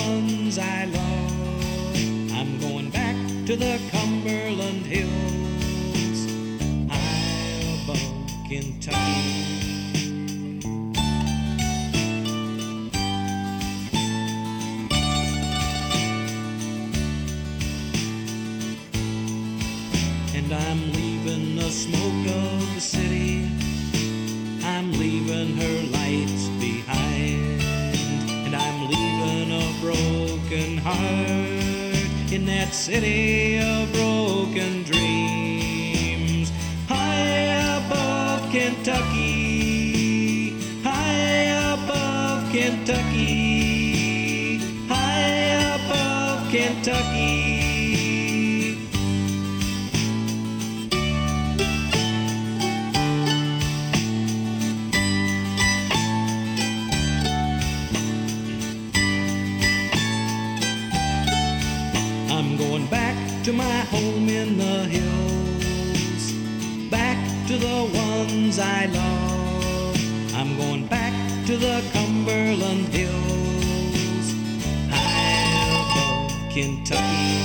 ones I love. I'm going back to the Cumberland Hills, high above Kentucky. And I'm leaving the smoke of the city, I'm leaving her lights behind, and I'm leaving a broken heart in that city of broken dreams. High above Kentucky, high above Kentucky, high above Kentucky. I'm going back to my home in the hills, back to the ones I love. I'm going back to the Cumberland Hills, high above Kentucky,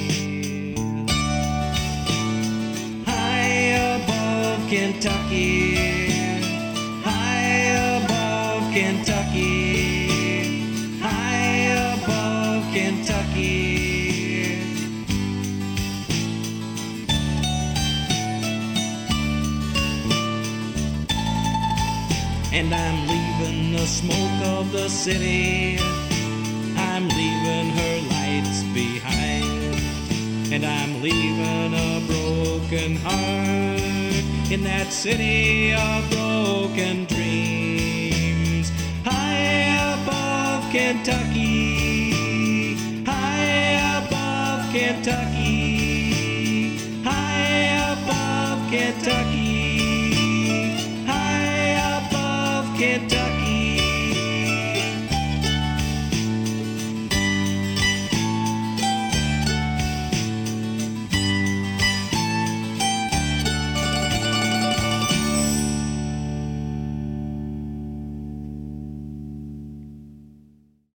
high above Kentucky, high above Kentucky, high above Kentucky. And I'm leaving the smoke of the city, I'm leaving her lights behind, and I'm leaving a broken heart in that city of broken dreams. High above Kentucky, high above Kentucky.